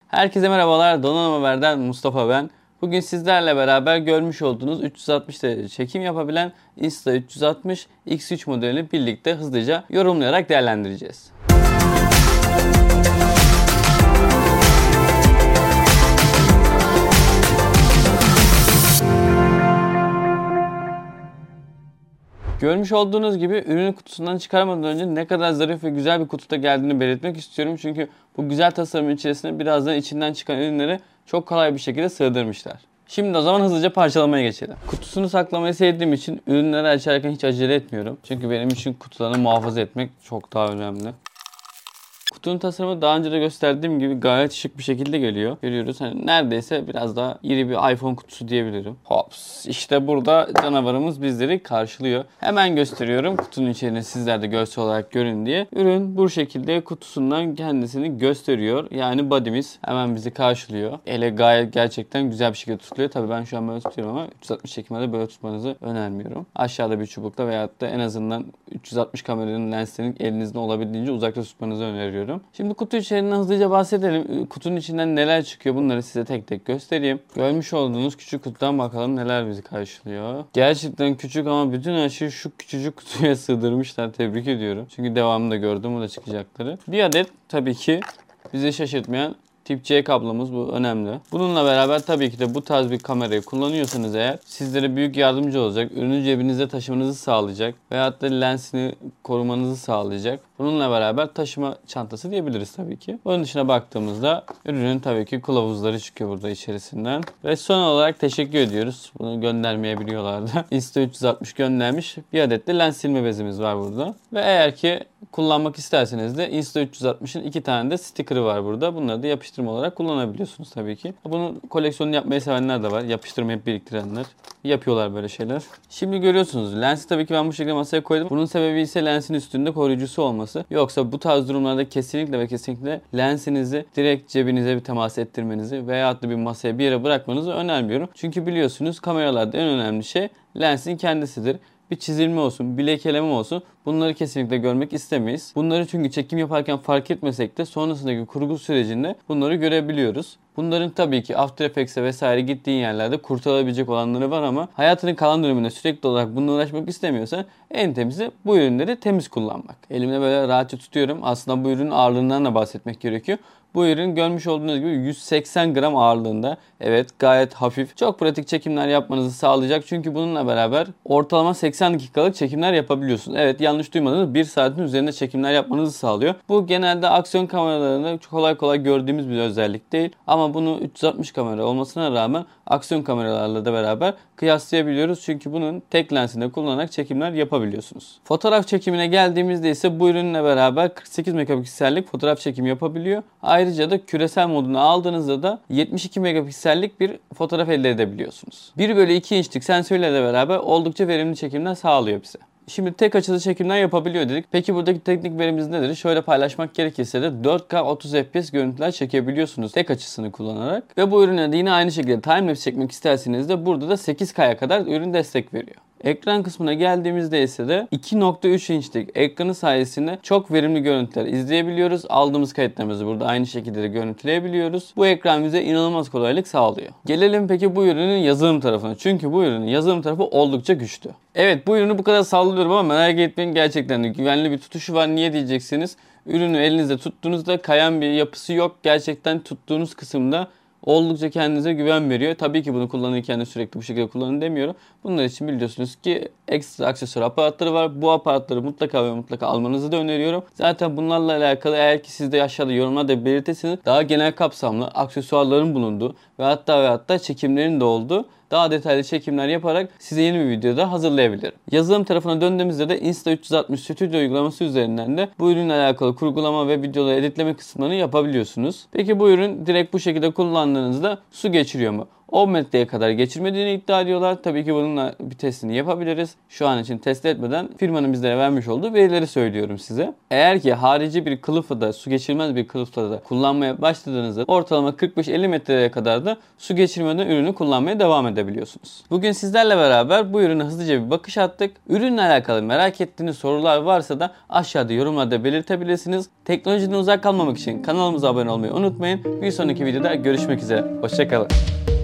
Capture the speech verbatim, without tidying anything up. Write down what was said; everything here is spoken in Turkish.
Herkese merhabalar, Donanım Haber'den Mustafa ben. Bugün sizlerle beraber görmüş olduğunuz üç yüz altmış derece çekim yapabilen Insta üç yüz altmış X üç modelini birlikte hızlıca yorumlayarak değerlendireceğiz. Görmüş olduğunuz gibi ürünü kutusundan çıkarmadan önce ne kadar zarif ve güzel bir kutuda geldiğini belirtmek istiyorum. Çünkü bu güzel tasarımın içerisine birazdan içinden çıkan ürünleri çok kolay bir şekilde sığdırmışlar. Şimdi o zaman hızlıca parçalamaya geçelim. Kutusunu saklamayı sevdiğim için ürünleri açarken hiç acele etmiyorum. Çünkü benim için kutularını muhafaza etmek çok daha önemli. Kutunun tasarımı daha önce de gösterdiğim gibi gayet şık bir şekilde geliyor. Görüyoruz hani neredeyse biraz daha iri bir iPhone kutusu diyebilirim. Hops, işte burada canavarımız bizleri karşılıyor. Hemen gösteriyorum kutunun içeriğini sizler de görsel olarak görün diye. Ürün bu şekilde kutusundan kendisini gösteriyor. Yani body'miz hemen bizi karşılıyor. Ele gayet gerçekten güzel bir şekilde tutuluyor. Tabii ben şu an böyle tutuyorum ama üç yüz altmış çekimlerde böyle tutmanızı önermiyorum. Aşağıda bir çubukla veyahut da en azından üç yüz altmış kameranın lenslerinin elinizde olabildiğince uzakta tutmanızı öneriyorum. Şimdi kutu içeriğinden hızlıca bahsedelim. Kutunun içinden neler çıkıyor bunları size tek tek göstereyim. Görmüş olduğunuz küçük kutudan bakalım neler bizi karşılıyor. Gerçekten küçük ama bütün her şeyi şu küçücük kutuya sığdırmışlar. Tebrik ediyorum. Çünkü devamında gördüm o da çıkacakları. Bir adet tabii ki bizi şaşırtmayan Tip C kablomuz, bu önemli. Bununla beraber tabii ki de bu tarz bir kamerayı kullanıyorsanız eğer sizlere büyük yardımcı olacak. Ürünü cebinizde taşımanızı sağlayacak. Veyahut da lensini korumanızı sağlayacak. Bununla beraber taşıma çantası diyebiliriz tabii ki. Bunun dışına baktığımızda ürünün tabii ki kılavuzları çıkıyor burada içerisinden. Ve son olarak teşekkür ediyoruz. Bunu göndermeyebiliyorlardı. Insta üç yüz altmış göndermiş. Bir adet de lens silme bezimiz var burada. Ve eğer ki kullanmak isterseniz de Insta üç yüz altmışın iki tane de sticker'ı var burada. Bunları da yapıştırma olarak kullanabiliyorsunuz tabii ki. Bunun koleksiyonunu yapmayı sevenler de var. Yapıştırmayı biriktirenler. Yapıyorlar böyle şeyler. Şimdi görüyorsunuz lensi tabii ki ben bu şekilde masaya koydum. Bunun sebebi ise lensin üstünde koruyucusu olması. Yoksa bu tarz durumlarda kesinlikle ve kesinlikle lensinizi direkt cebinize bir temas ettirmenizi veyahut da bir masaya bir yere bırakmanızı önermiyorum. Çünkü biliyorsunuz kameralarda en önemli şey lensin kendisidir. Bir çizilme olsun, bir lekeleme olsun bunları kesinlikle görmek istemeyiz. Bunları çünkü çekim yaparken fark etmesek de sonrasındaki kurgu sürecinde bunları görebiliyoruz. Bunların tabii ki After Effects'e vesaire gittiğin yerlerde kurtarılabilecek olanları var ama hayatının kalan döneminde sürekli olarak bununla uğraşmak istemiyorsan en temizi bu ürünleri temiz kullanmak. Elimde böyle rahatça tutuyorum. Aslında bu ürünün ağırlığından da bahsetmek gerekiyor. Bu ürün görmüş olduğunuz gibi yüz seksen gram ağırlığında. Evet, gayet hafif. Çok pratik çekimler yapmanızı sağlayacak. Çünkü bununla beraber ortalama seksen dakikalık çekimler yapabiliyorsunuz. Evet, yanlış duymadınız. bir saatin üzerinde çekimler yapmanızı sağlıyor. Bu genelde aksiyon kameralarında çok kolay kolay gördüğümüz bir özellik değil. Ama bunu üç yüz altmış kamera olmasına rağmen aksiyon kameralarla da beraber kıyaslayabiliyoruz. Çünkü bunun tek lensinde kullanarak çekimler yapabiliyorsunuz. Fotoğraf çekimine geldiğimizde ise bu ürünle beraber kırk sekiz megapiksellik fotoğraf çekimi yapabiliyor. Ayrıca da küresel modunu aldığınızda da yetmiş iki megapiksellik bir fotoğraf elde edebiliyorsunuz. bir bölü iki inçlik sensörle de beraber oldukça verimli çekimler sağlıyor bize. Şimdi tek açılı çekimler yapabiliyor dedik. Peki buradaki teknik verimiz nedir? Şöyle paylaşmak gerekirse de dört K otuz F P S görüntüler çekebiliyorsunuz tek açısını kullanarak. Ve bu ürüne de yine aynı şekilde timelapse çekmek isterseniz de burada da sekiz K'ya kadar ürün destek veriyor. Ekran kısmına geldiğimizde ise de iki nokta üç inçlik ekranı sayesinde çok verimli görüntüler izleyebiliyoruz. Aldığımız kayıtlarımızı burada aynı şekilde de görüntüleyebiliyoruz. Bu ekran bize inanılmaz kolaylık sağlıyor. Gelelim peki bu ürünün yazılım tarafına. Çünkü bu ürünün yazılım tarafı oldukça güçlü. Evet, bu ürünü bu kadar sallıyorum ama merak etmeyin, gerçekten de güvenli bir tutuşu var. Niye diyeceksiniz? Ürünü elinizde tuttuğunuzda kayan bir yapısı yok. Gerçekten tuttuğunuz kısımda oldukça kendinize güven veriyor. Tabii ki bunu kullanırken de sürekli bu şekilde kullanın demiyorum. Bunlar için biliyorsunuz ki ekstra aksesuar aparatları var. Bu aparatları mutlaka ve mutlaka almanızı da öneriyorum. Zaten bunlarla alakalı eğer ki siz de aşağıda yorumlarda belirtirseniz daha genel kapsamlı aksesuarların bulunduğu ve hatta ve hatta çekimlerin de olduğu daha detaylı çekimler yaparak size yeni bir videoda hazırlayabilirim. Yazılım tarafına döndüğümüzde de Insta üç yüz altmış Studio uygulaması üzerinden de bu ürünle alakalı kurgulama ve videoları editleme kısımlarını yapabiliyorsunuz. Peki bu ürün direkt bu şekilde kullandığınızda su geçiriyor mu? on metreye kadar geçirmediğini iddia ediyorlar. Tabii ki bununla bir testini yapabiliriz. Şu an için test etmeden firmanın bizlere vermiş olduğu verileri söylüyorum size. Eğer ki harici bir kılıfı da, su geçirmez bir kılıfta da kullanmaya başladığınızda ortalama kırk beş elli metreye kadar da su geçirmeden ürünü kullanmaya devam edebiliyorsunuz. Bugün sizlerle beraber bu ürüne hızlıca bir bakış attık. Ürünle alakalı merak ettiğiniz sorular varsa da aşağıda yorumlarda belirtebilirsiniz. Teknolojiden uzak kalmamak için kanalımıza abone olmayı unutmayın. Bir sonraki videoda görüşmek üzere. Hoşçakalın.